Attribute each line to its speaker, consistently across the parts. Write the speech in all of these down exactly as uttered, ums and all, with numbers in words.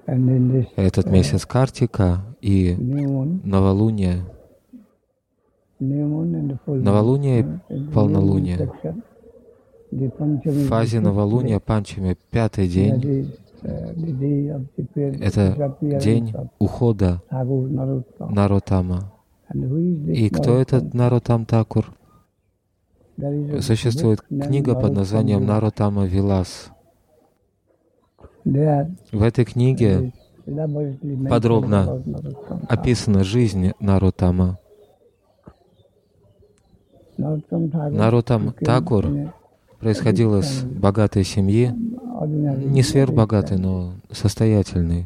Speaker 1: этот месяц Картика и новолуние, новолуние и полнолуние. В фазе новолуния Панчами, пятый день, это день ухода Нароттама. И кто этот Нароттам Такур? Существует книга под названием Нароттама Вилас. В этой книге подробно описана жизнь Нароттама. Нароттам Такур происходил из богатой семьи, не сверхбогатой, но состоятельной.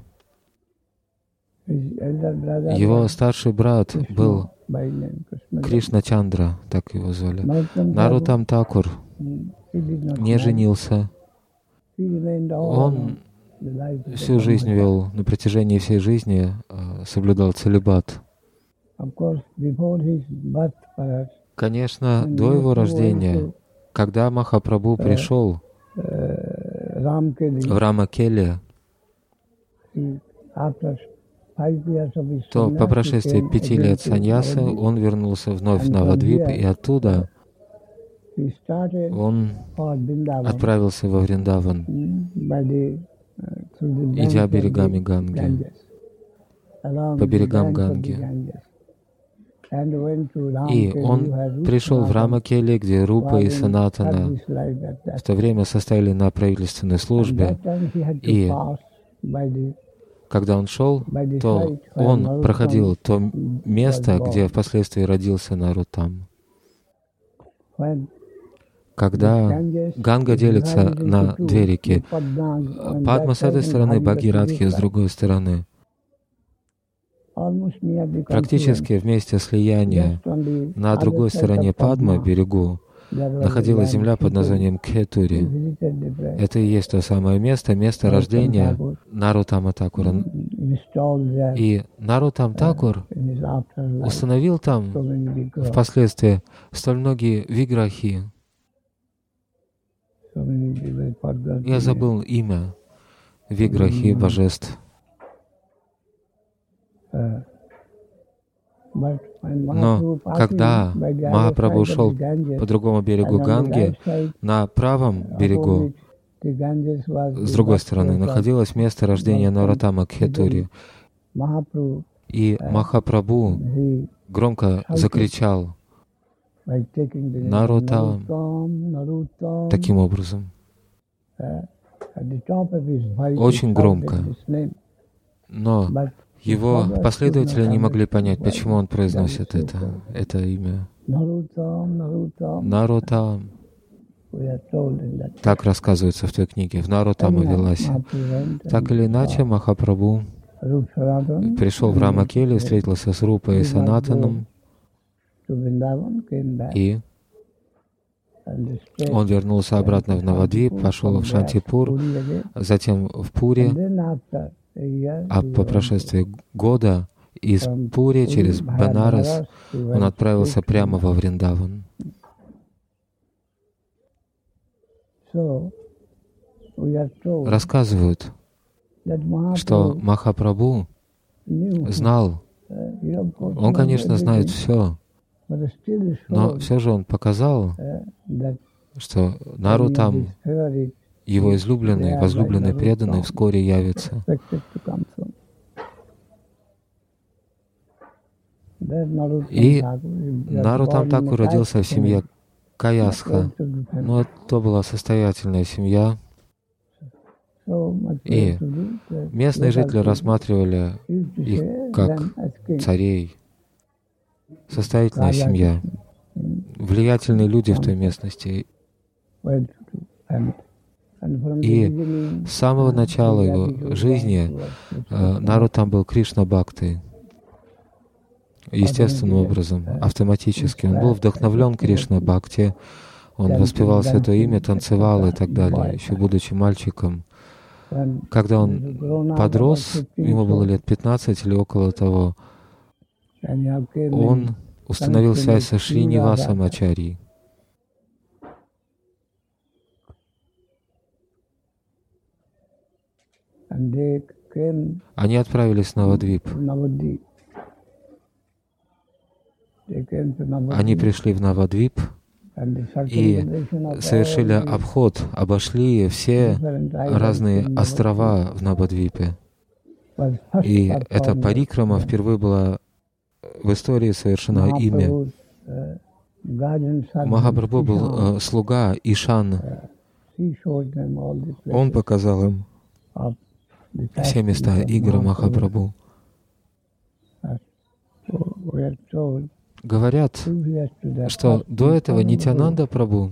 Speaker 1: Его старший брат был Кришна Чандра, так его звали. Нароттам Такур не женился. Он всю жизнь вел, на протяжении всей жизни соблюдал целибат. Конечно, до его рождения, когда Махапрабху пришел в Рамакеле, то по прошествии пяти лет саньясы он вернулся вновь в Навадвип, и оттуда он отправился во Вриндаван, идя берегами Ганги, по берегам Ганги. И он пришел в Рамакеле, где Рупа и Санатана в то время состояли на правительственной службе, и когда он шел, то он проходил то место, где впоследствии родился Нароттам. Когда Ганга делится на две реки, Падма с этой стороны, Бхагиратхи с другой стороны, практически вместе слияния на другой стороне Падма, берегу, находилась земля под названием Кхетури. Это и есть то самое место, место рождения Нароттама Такура. И Нароттам Такур установил там впоследствии столь многие виграхи. Я забыл имя виграхи божеств. Но когда Махапрабху шел по другому берегу Ганги, на правом берегу, с другой стороны, находилось место рождения Нароттама Кхетури. И Махапрабху громко закричал «Нароттам» таким образом, очень громко. Но его последователи не могли понять, почему он произносит это, это имя. Нароттам. Так рассказывается в той книге, в Нароттама Виласе. Так или иначе, Махапрабху пришел в Рамакеле, встретился с Рупой и Санатаном, и он вернулся обратно в Навадвип, пошел в Шантипур, затем в Пури, а по прошествии года из Пури через Банарас он отправился прямо во Вриндаван. Рассказывают, что Махапрабху знал, он, конечно, знает все, но все же он показал, что Нароттам, его излюбленный, возлюбленный, преданный, вскоре явится. И Нароттам Такур родился в семье Каясха, но это была состоятельная семья, и местные жители рассматривали их как царей. Состоятельная семья, влиятельные люди в той местности. И с самого начала его жизни э, Нароттам был Кришна-бхактой. Естественным образом, автоматически. Он был вдохновлен Кришна-бхакти, он воспевал Святое Имя, танцевал и так далее, еще будучи мальчиком. Когда он подрос, ему было лет пятнадцать или около того, он установил связь со Шринивасом Ачарьей. Они отправились в Навадвип. Они пришли в Навадвип и совершили обход, обошли все разные острова в Навадвипе. И эта парикрама впервые была в истории совершена ими. Махапрабху был э, слуга Ишан. Он показал им все места игр Махапрабху. Говорят, что до этого Нитьянанда Прабху,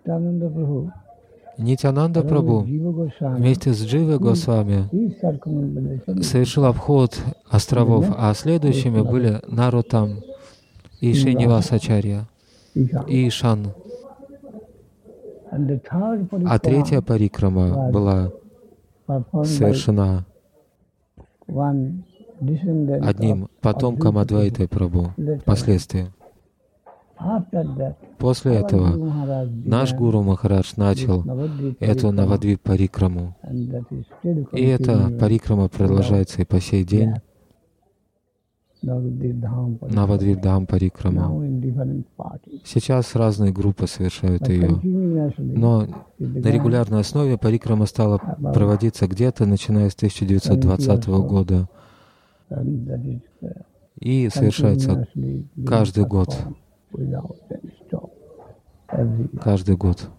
Speaker 1: Нитьянанда Прабху вместе с Дживой Госвами совершил обход островов, а следующими были Нароттам и Шринивасачарья и Ишан. А третья парикрама была совершена одним потомком Адвайты Прабху впоследствии. После этого наш Гуру Махарадж начал эту Навадвип парикраму. И эта парикрама продолжается и по сей день. Навадвип Дхам парикрама. Сейчас разные группы совершают ее. Но на регулярной основе парикрама стала проводиться где-то, начиная с тысяча девятьсот двадцатого года. И совершается каждый год. Каждый год.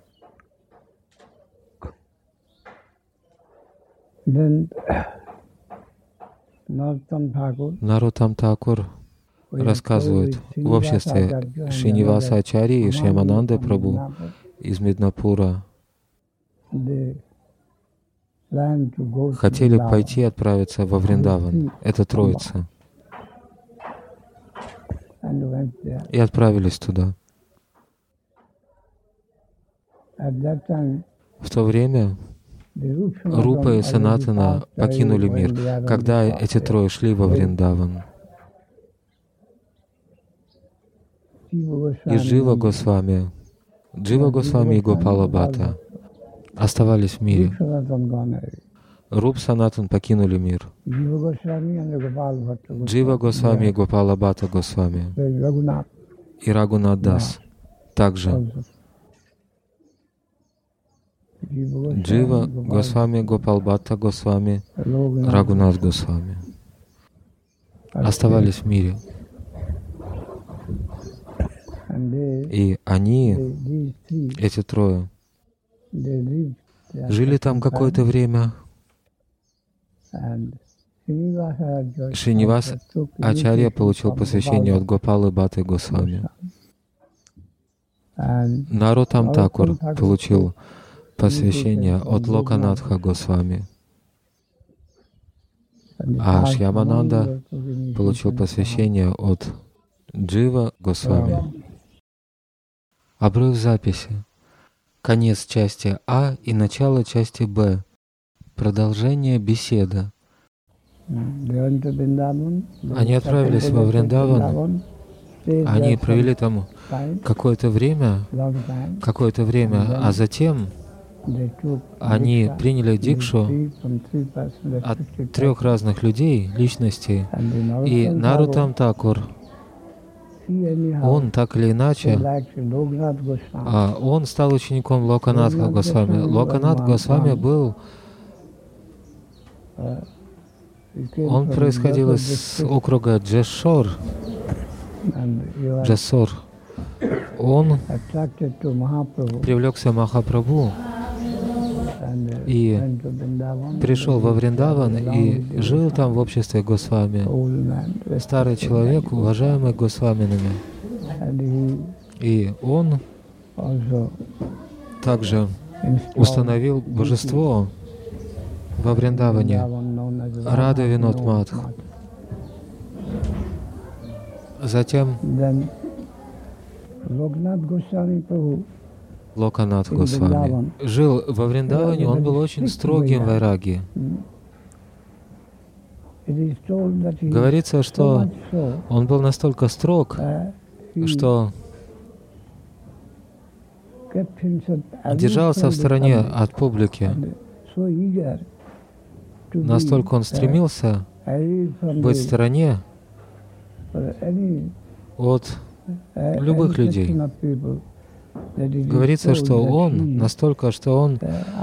Speaker 1: Нароттам Такур рассказывает в обществе Шринивасачарьи и Шьямананды Прабху из Миднапура хотели пойти отправиться во Вриндаван. Это троица. И отправились туда. В то время Рупа и Санатана покинули мир, когда эти трое шли во Вриндаван. И Джива Госвами, Джива Госвами и Гопала Бхатта оставались в мире. Руп Санатан покинули мир. Джива Госвами и Гопала Бхатта Госвами и Рагунат Дас также. Джива Госвами, Гопал Бхатта Госвами, Рагунат Госвами оставались в мире. И они, эти трое, жили там какое-то время. Шринивас Ачарья получил посвящение от Гопалы Бхатты Госвами. Нароттам Такур получил посвящение от Локанатха Госвами. А Шьямананда получил посвящение от Джива Госвами. Обрыв записи. Конец части А и начало части Б. Продолжение беседы. Они отправились во Вриндаван. Они провели там какое-то время, какое-то время, а затем они приняли дикшу от трех разных людей, личностей. И Нароттам Такур, он так или иначе, он стал учеником Локанатха Госвами. Локанат Госвами был, он происходил из округа Джешор, Джессор. Он привлекся Махапрабху и пришел во Вриндаван и жил там в обществе Госвами. Старый человек, уважаемый Госваминами. И он также установил божество во Вриндаване, Рада Винод Мадх. Затем Локанат Госвами жил во Вриндаване, он был очень строгим вайраги. Говорится, что он был настолько строг, что держался в стороне от публики. настолько он стремился быть в стороне от любых людей. Говорится, что он настолько, что он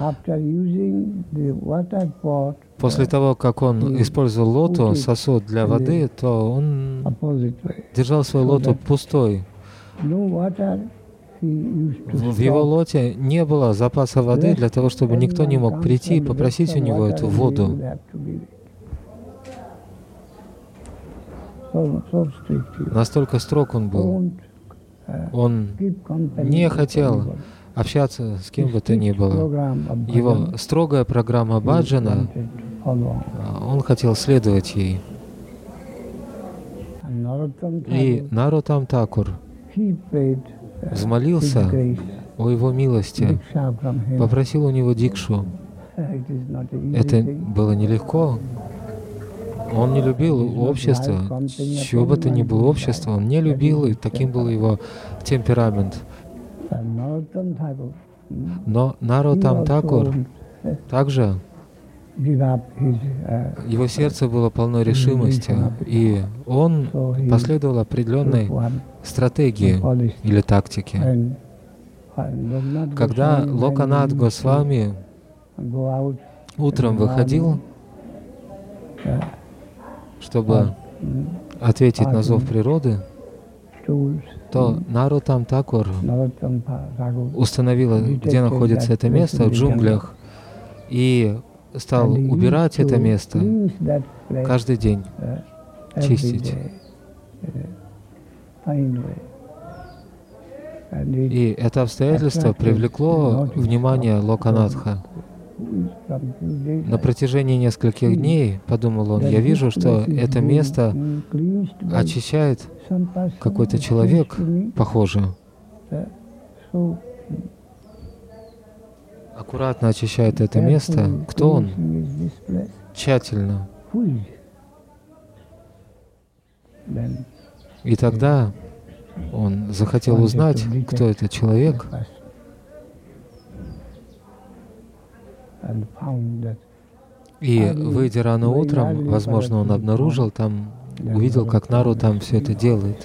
Speaker 1: после того, как он использовал лоту, сосуд для воды, то он держал свою лоту пустой. В его лоте не было запаса воды для того, чтобы никто не мог прийти и попросить у него эту воду. Настолько строг он был. Он не хотел общаться с кем бы то ни было. Его строгая программа баджана, он хотел следовать ей. И Нароттам Такур взмолился о его милости, попросил у него дикшу. Это было нелегко. Он не любил общество, чего бы то ни было общество, он не любил, и таким был его темперамент. Но Нароттам Такур также, его сердце было полно решимости, и он последовал определенной стратегии или тактике. Когда Локанат Госвами утром выходил, чтобы ответить на зов природы, то Нароттам Такур установила, где находится это место, в джунглях, и стал убирать это место каждый день, чистить. И это обстоятельство привлекло внимание Локанатха. На протяжении нескольких дней, подумал он, я вижу, что это место очищает какой-то человек, похоже. Аккуратно очищает это место. Кто он? Тщательно. И тогда он захотел узнать, кто этот человек. И, выйдя рано утром, возможно, он обнаружил там, увидел, как Нароттам все это делает.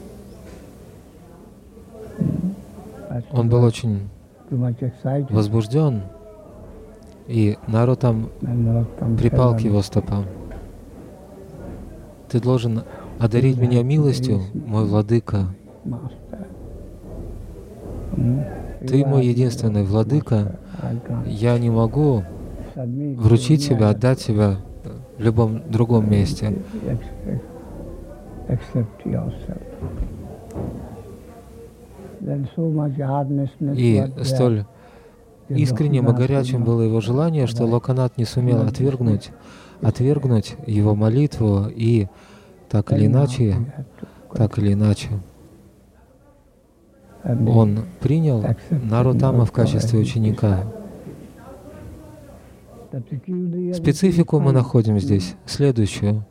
Speaker 1: Он был очень возбужден, и Нароттам припал к его стопам. «Ты должен одарить меня милостью, мой владыка. Ты мой единственный владыка. Я не могу вручить себя, отдать себя в любом другом месте». И столь искренним и горячим было его желание, что Локанат не сумел отвергнуть, отвергнуть его молитву, и так или иначе, так или иначе, он принял Нароттама в качестве ученика. Специфику мы находим здесь следующую.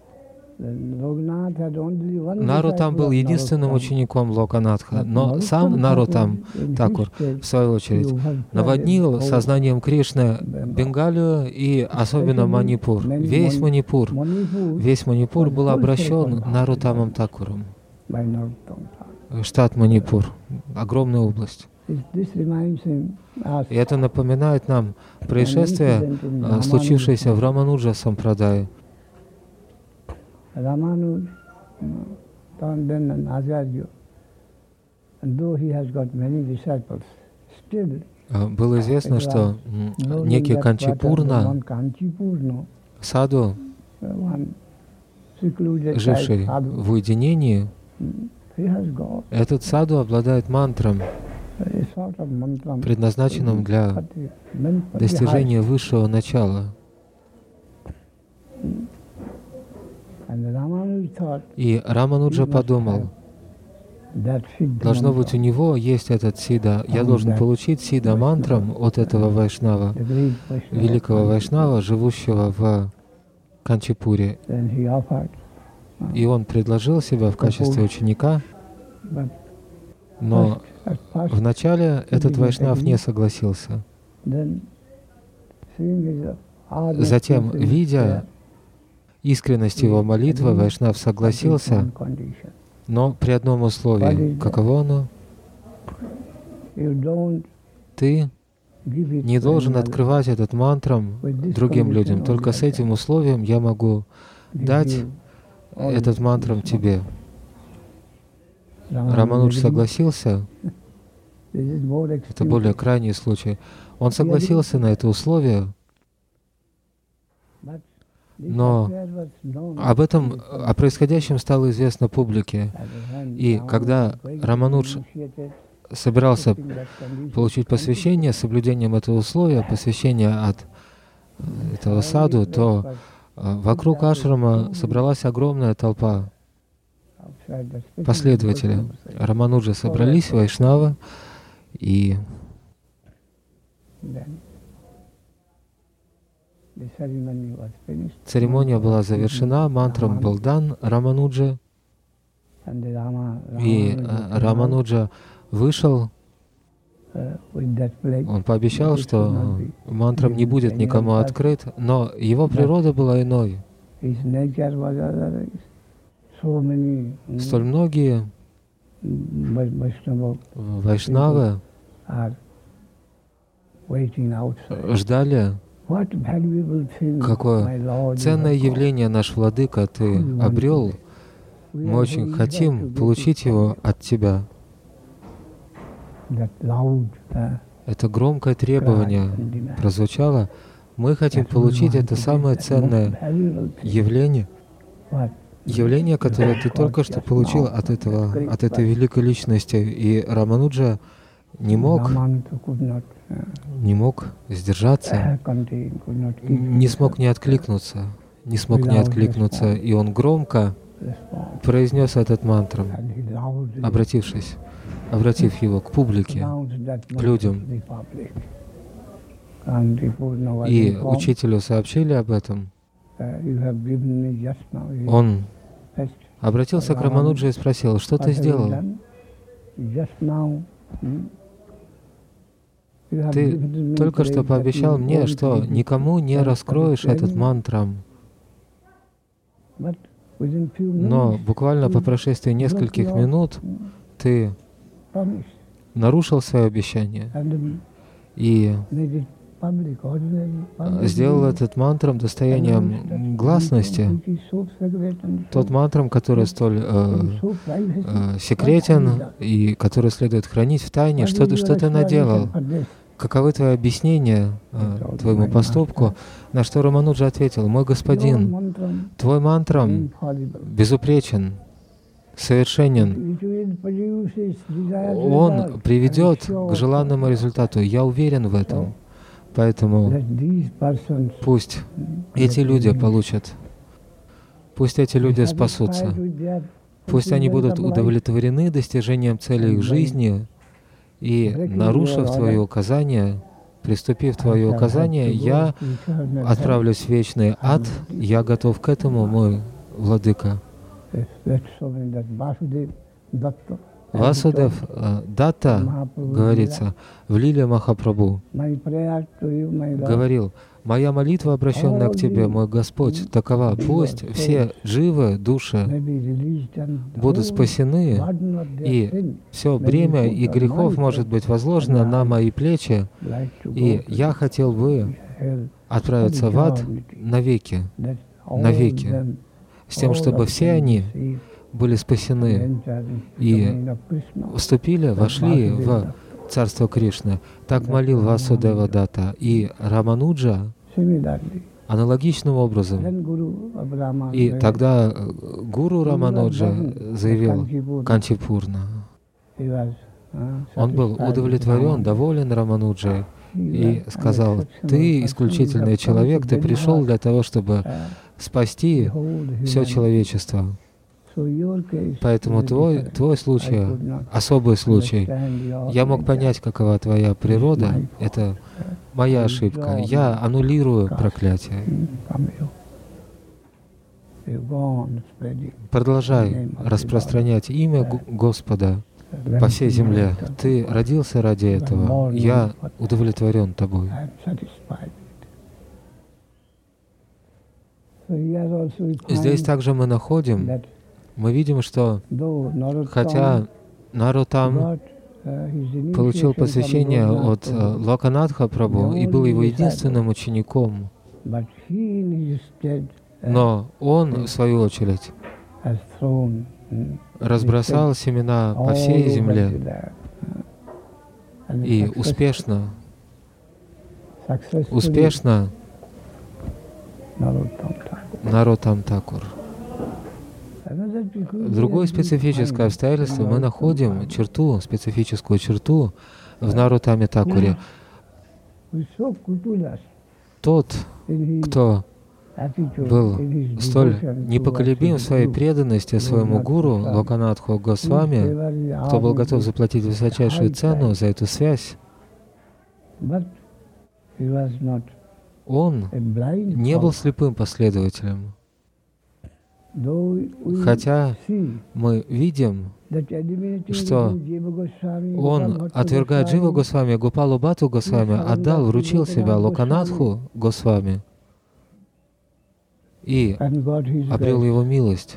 Speaker 1: Нароттам был единственным учеником Локанатха, но сам Нароттам Такур, в свою очередь, наводнил сознанием Кришны Бенгалию и особенно Манипур. Весь Манипур, весь Манипур был обращен Нароттамом Такуром. Штат Манипур, огромная область. И это напоминает нам происшествие, случившееся в Рамануджа Сампрадае.
Speaker 2: Ramanuj, then an Acharya, and though he has got many disciples, still
Speaker 1: было известно, что некий Канчипурна, саду, живший в уединении, этот саду обладает мантром, предназначенным для достижения высшего начала. И Рамануджа подумал, должно быть, у него есть этот сида. Я должен получить сида мантрам от этого вайшнава, великого вайшнава, живущего в Канчипуре. И он предложил себя в качестве ученика, но вначале этот вайшнав не согласился. Затем, видя искренность его молитвы, Вайшнав согласился, но при одном условии. Каково оно? Ты не должен открывать этот мантрам другим людям. Только с этим условием я могу дать этот мантрам тебе. Раманудж согласился. Это более крайний случай. Он согласился на это условие, но об этом, о происходящем стало известно публике. И когда Раманудж собирался получить посвящение с соблюдением этого условия, посвящение от этого саду, то вокруг ашрама собралась огромная толпа последователей Рамануджа. Собрались вайшнавы, и церемония была завершена, мантрам был дан Рамануджа, и Рамануджа вышел. Он пообещал, что мантрам не будет никому открыт, но его природа была иной. Столь многие вайшнавы ждали, какое ценное явление наш Владыка ты обрел. Мы очень хотим получить его от тебя. Это громкое требование прозвучало. Мы хотим получить это самое ценное явление, явление, которое ты только что получил от этого, от этой великой личности. И Рамануджа не мог, не мог сдержаться, не смог не откликнуться, не смог не откликнуться, и он громко произнес этот мантрам, обратившись, обратив его к публике, к людям. И учителю сообщили об этом. Он обратился к Рамануджа и спросил: что ты сделал? Ты только что пообещал мне, что никому не раскроешь этот мантрам. Но буквально по прошествии нескольких минут ты нарушил свое обещание и сделал этот мантрам достоянием гласности, тот мантрам, который столь э, э, секретен и который следует хранить в тайне. Что ты, что ты наделал? Каковы твои объяснения э, твоему поступку? На что Рамануджа ответил: мой господин, твой мантрам безупречен, совершенен. Он приведет к желанному результату. Я уверен в этом. Поэтому пусть эти люди получат, пусть эти люди спасутся, пусть они будут удовлетворены достижением цели их жизни, и, нарушив твои указания, приступив твои указания, я отправлюсь в вечный ад, я готов к этому, мой Владыка. Васудев Датта, говорится, в Лиле Махапрабху, говорил: «Моя молитва, обращенная к Тебе, мой Господь, такова: пусть все живы души будут спасены, и все бремя и грехов может быть возложено на мои плечи, и я хотел бы отправиться в ад навеки, навеки, с тем, чтобы все они были спасены и вступили, вошли в Царство Кришны». Так молил Васудева Датта. И Рамануджа аналогичным образом. И тогда гуру Рамануджа заявил Канчипурна. Он был удовлетворен, доволен Рамануджей и сказал: «Ты исключительный человек, ты пришел для того, чтобы спасти все человечество. Поэтому твой, твой случай, особый случай, я мог понять, какова твоя природа, это моя ошибка. Я аннулирую проклятие. Продолжай распространять имя Господа по всей земле. Ты родился ради этого. Я удовлетворен тобой». Здесь также мы находим, мы видим, что хотя Нароттам получил посвящение от Локанатха Прабху и был его единственным учеником, но он, в свою очередь, разбросал семена по всей земле и успешно, успешно Нароттам Такур. Другое специфическое обстоятельство, мы находим черту, специфическую черту в Нароттаме Такуре. Тот, кто был столь непоколебим в своей преданности своему гуру Локанатху Госвами, кто был готов заплатить высочайшую цену за эту связь, он не был слепым последователем. Хотя мы видим, что он, отвергая Джива Госвами, Гопалу Бхатту Госвами, отдал, вручил себя Локанатху Госвами и обрел его милость.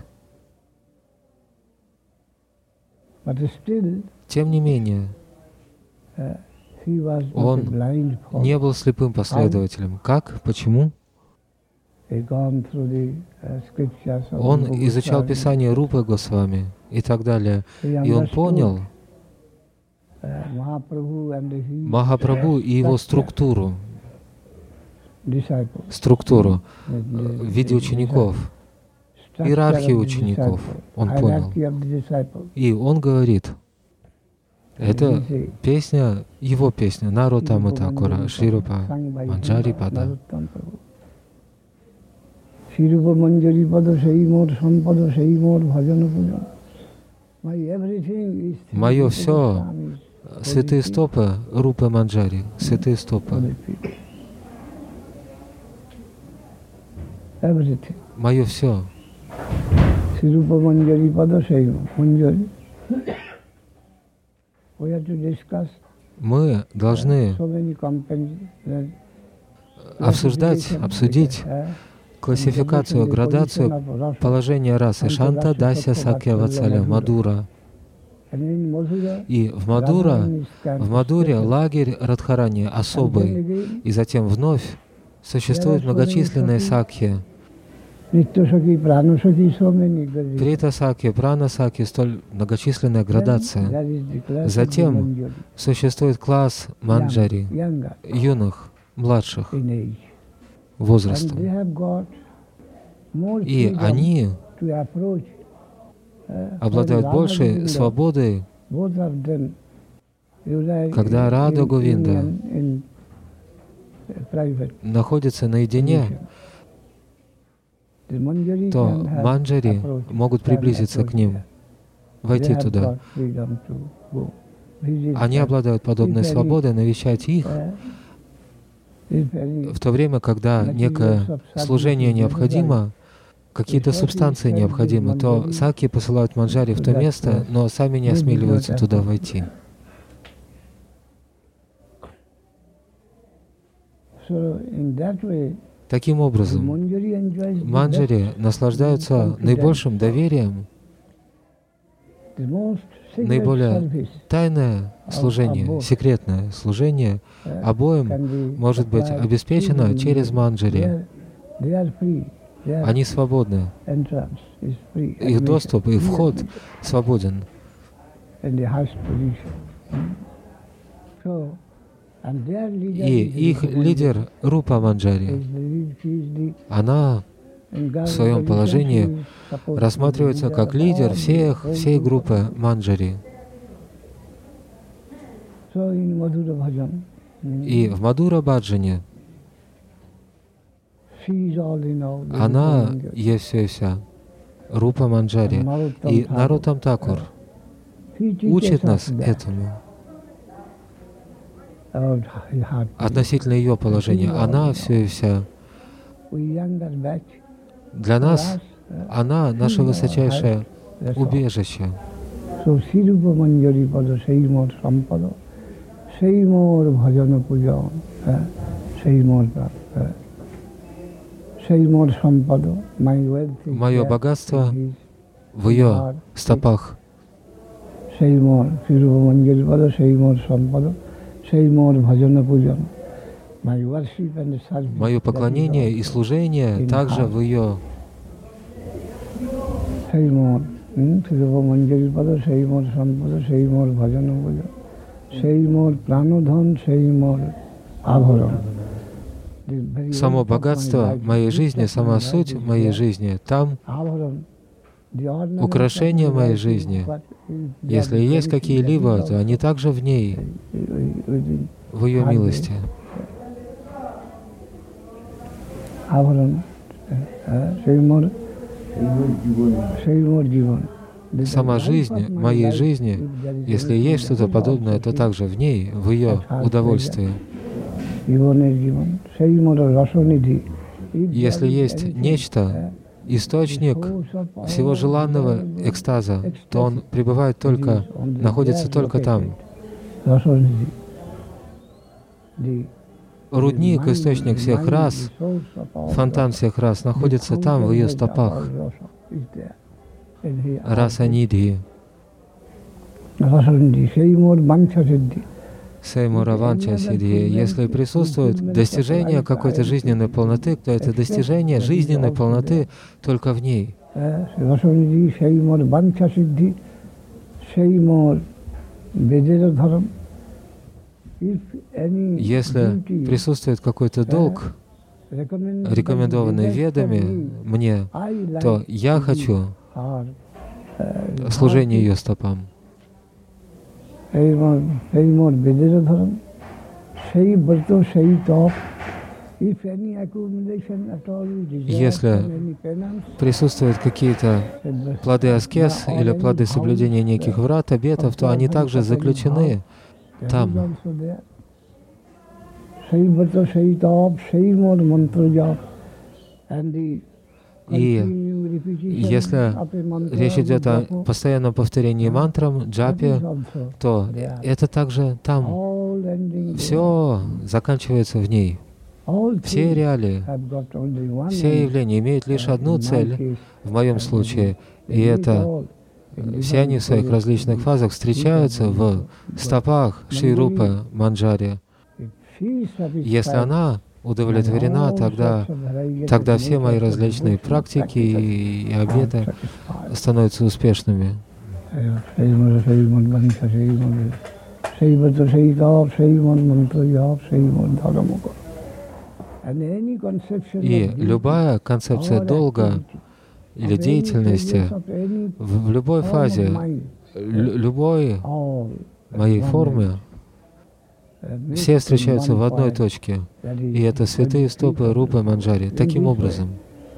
Speaker 1: Тем не менее, он не был слепым последователем. Как? Почему? Он изучал Писание Рупы Госвами и так далее. И он понял Махапрабху и его структуру, структуру в виде учеников, иерархию учеников. Он понял. И он говорит, это песня, его песня, Нароттама Такура, Шри Рупа Манджари Пада.
Speaker 2: Shirupa Manjari Pada Sei Mor Sampada Sei Mor Bhajana Pujan.
Speaker 1: Мое все, святые стопы Рупы Манджари, святые стопы. Мое все.
Speaker 2: Shirupa Manjari Pada Sei Manjari.
Speaker 1: Мы должны обсуждать, обсудить классификацию, градацию положения расы Шанта, Дася, Сакья, Ватсаля, Мадура. И в Мадура, в Мадуре лагерь Радхарани особый. И затем вновь существуют многочисленные сакхи. Прита Сакхи, Прана Сакхи, столь многочисленная градация. Затем существует класс Манджари, юных, младших возрастом. И они обладают большей свободой, когда Рада Говинда находится наедине, то манджари могут приблизиться к ним, войти туда. Они обладают подобной свободой навещать их, в то время, когда некое служение необходимо, какие-то субстанции необходимы, то сакхи посылают манджари в то место, но сами не осмеливаются туда войти. Таким образом, манджари наслаждаются наибольшим доверием, наиболее тайное служение, секретное служение обоим может быть обеспечено через манджари. Они свободны. Их доступ и вход свободен. И их лидер Рупа Манджари, она в своем положении рассматривается как лидер всех, всей группы Манджари. И в Мадура Баджане она есть все и вся, Рупа Манджари. И Нароттам Такур учит нас этому. Относительно ее положения, она все и вся. Для нас она наше высочайшее убежище. Мое богатство в ее стопах. Мое поклонение и служение также в ее. Само богатство моей жизни, сама суть моей жизни, там украшения моей жизни. Если есть какие-либо, то они также в ней, в ее милости. Сама жизнь моей жизни, если есть что-то подобное, то также в ней, в ее удовольствии. Если есть нечто, источник всего желанного экстаза, то он пребывает только, находится только там. Рудник, источник всех рас, фонтан всех рас находится там, в ее стопах. Раса Нидхи. Сеймура Ванча Сидхи. Если присутствует достижение какой-то жизненной полноты, то это достижение жизненной полноты только в ней. Если присутствует какой-то долг, рекомендованный ведами мне, то я хочу служение ее стопам. Если присутствуют какие-то плоды аскез или плоды соблюдения неких врат, обетов, то они также заключены там. И если речь идет о постоянном повторении мантрам, джапе, то это также там. Все заканчивается в ней. Все реалии, все явления имеют лишь одну цель, в моем случае, и это все они в своих различных фазах встречаются в стопах Шри Рупы Манджари. Если она удовлетворена, тогда, тогда все мои различные практики и обеты становятся успешными. И любая концепция долга или деятельности в, в любой фазе, любой моей форме, все встречаются в одной точке, и это святые стопы Рупы Манджари. Таким образом,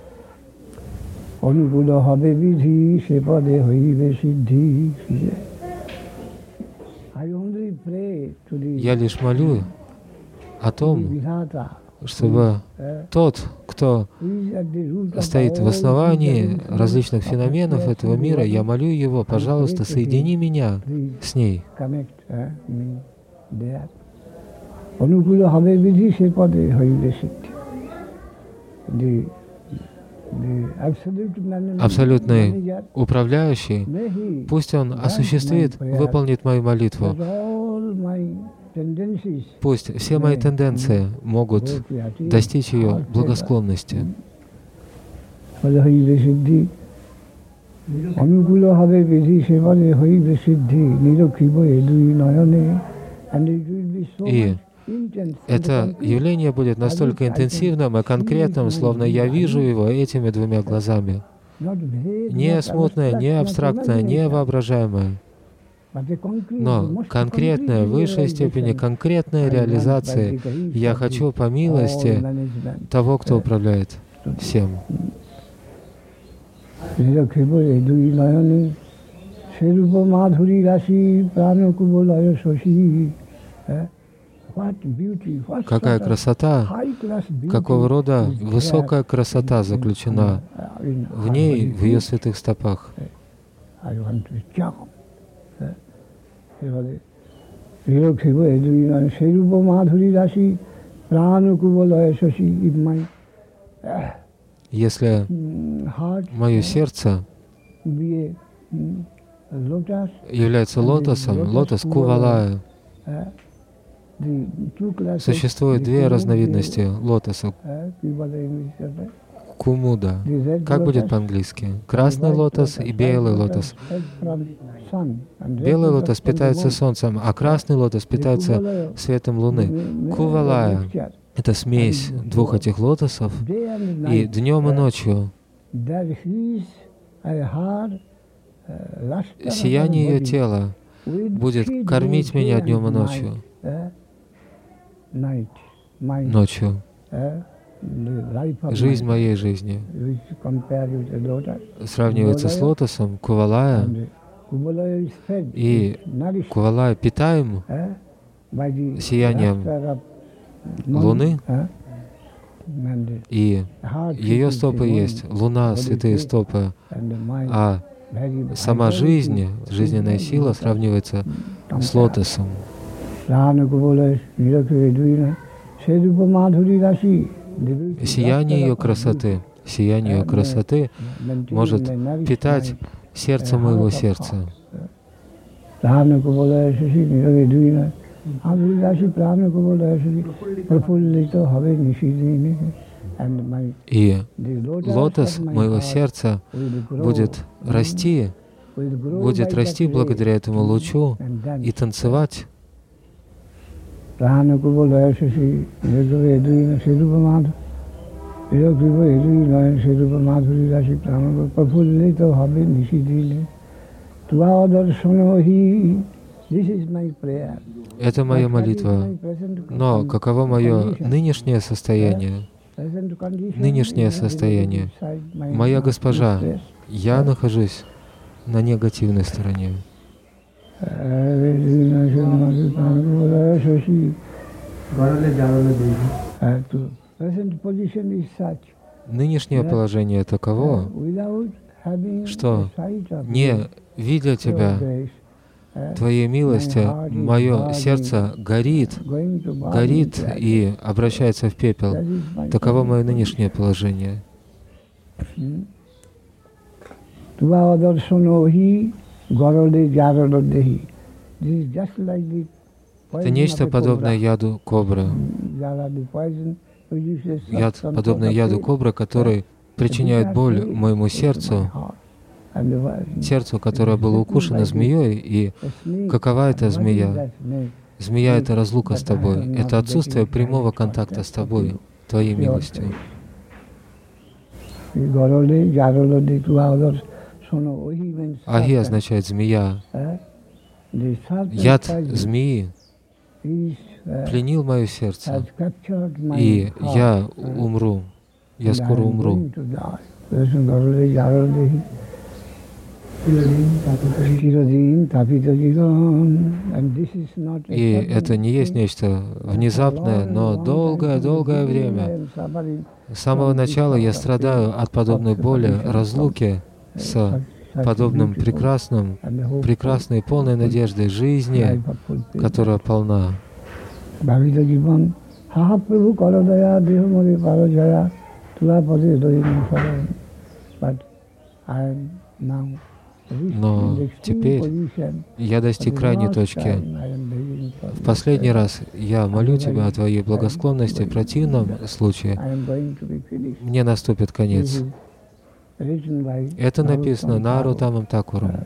Speaker 1: я лишь молю о том, чтобы тот, кто стоит в основании различных феноменов этого мира, я молю его, пожалуйста, соедини меня с ней. Абсолютный управляющий, пусть он осуществит, выполнит мою молитву. Пусть все мои тенденции могут достичь ее благосклонности. И это явление будет настолько интенсивным и конкретным, словно я вижу его этими двумя глазами. Не смутное, не абстрактное, не воображаемое, но конкретная, в высшей степени конкретная реализация. Я хочу по милости того, кто управляет всем. Какая красота, какого рода высокая красота заключена в ней, в ее святых стопах. Если мое сердце является лотосом, лотос Кувалая, существует две разновидности лотоса. Кумуда. Как будет по-английски? Красный лотос и белый лотос. Белый лотос питается солнцем, а красный лотос питается светом луны. Кувалая — это смесь двух этих лотосов, и днем и ночью сияние ее тела будет кормить меня днем и ночью. Ночью. Жизнь моей жизни сравнивается с лотосом Кувалая, и Кувалая питаем сиянием Луны, и ее стопы есть Луна, святые стопы, а сама жизнь, жизненная сила сравнивается с лотосом. Сияние ее красоты, сияние ее красоты может питать сердце моего сердца. И лотос моего сердца будет расти, будет расти благодаря этому лучу и танцевать. Это моя молитва. Но каково мое нынешнее состояние? Нынешнее состояние. Моя госпожа, я нахожусь на негативной стороне. Нынешнее положение таково, что, не видя Тебя, Твоей милости, мое сердце горит, горит и обращается в пепел. Таково мое нынешнее положение. Это нечто подобное яду кобры. Яд, подобный яду кобры, который причиняет боль моему сердцу, сердцу, которое было укушено змеей. И какова эта змея? Змея — это разлука с Тобой, это отсутствие прямого контакта с Тобой, Твоей милостью. Аги означает змея. Яд змеи пленил мое сердце, и я умру, я скоро умру. И это не есть нечто внезапное, но долгое-долгое время. С самого начала я страдаю от подобной боли, разлуки с подобным прекрасным, прекрасной, полной надеждой жизни, которая полна. Но теперь я достиг крайней точки. В последний раз я молю Тебя о Твоей благосклонности, в противном случае мне наступит конец. Это написано Нароттамом Такуром.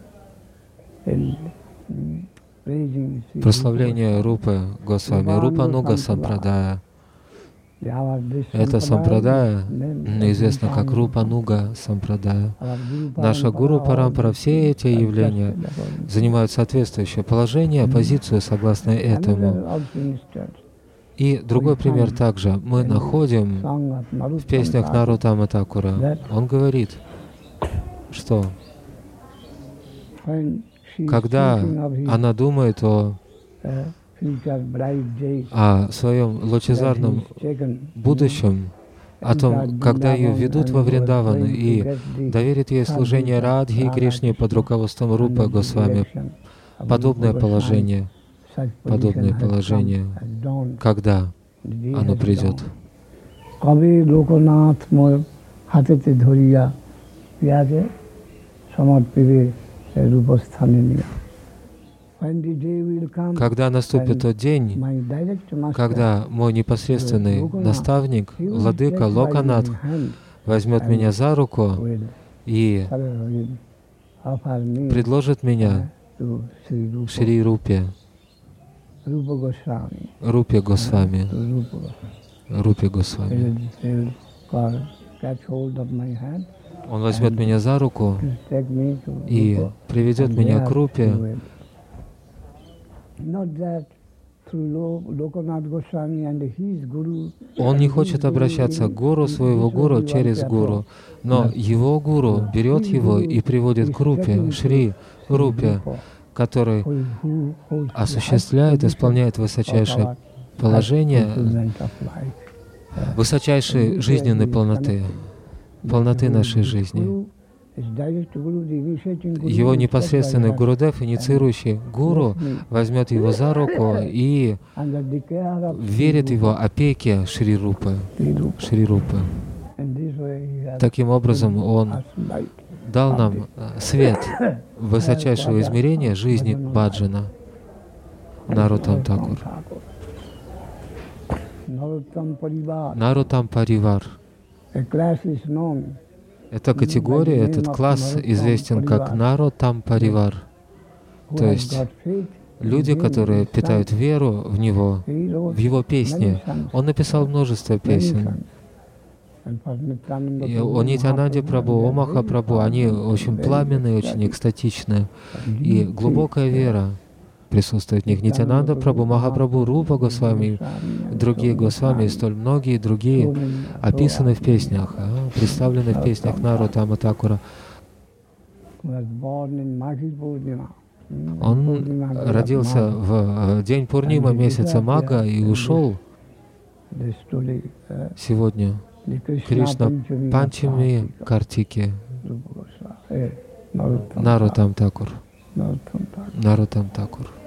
Speaker 1: Прославление Рупы Госвами, Рупануга Сампрадая. Это сампрадая известно как Рупануга Сампрадая. Наша Гуру Парампара, все эти явления занимают соответствующее положение, позицию согласно этому. И другой пример также мы находим в песнях Нароттама Такура. Он говорит, что когда она думает о о своем лучезарном будущем, о том, когда ее ведут во Вриндаван и доверят ей служение Радхи и Кришне под руководством Рупы Госвами. Подобное положение, подобное положение, когда оно придет.
Speaker 2: হাতেতে ধরিয়া ইয়াকে সমর্পিবে রূপস্থানে নিয়া.
Speaker 1: Когда наступит тот день, когда мой непосредственный наставник, владыка Локанат, возьмет меня за руку и предложит меня Шри Рупе, Рупе Госвами, Рупе Госвами. Он возьмет меня за руку и приведет меня к Рупе. Он не хочет обращаться к гуру своего гуру через гуру, но его гуру берет его и приводит к Рупе, Шри Рупе, который осуществляет, исполняет высочайшее положение, высочайшей жизненной полноты, полноты нашей жизни. Его непосредственный Гурудев, инициирующий гуру, возьмет его за руку и верит его опеке Шри Рупы. Шри Рупы. Таким образом, он дал нам свет высочайшего измерения жизни баджана. Нароттам Такур. Нароттам Паривар. Эта категория, этот класс известен как Нароттам Паривар, то есть люди, которые питают веру в Него, в Его песни. Он написал множество песен. И о Нитьянанде Прабху, о Махапрабху, они очень пламенные, очень экстатичные. И глубокая вера присутствует в них. Нитьянанда Прабху, Махапрабху, Рупа Госвами, другие Госвами, и столь многие другие описаны в песнях, а, представлены в песнях Нароттама Такура. Он родился в день Пурнима месяца Мага и ушел сегодня Кришна Панчами Картики. Нароттам Такур. Нароттам Такур.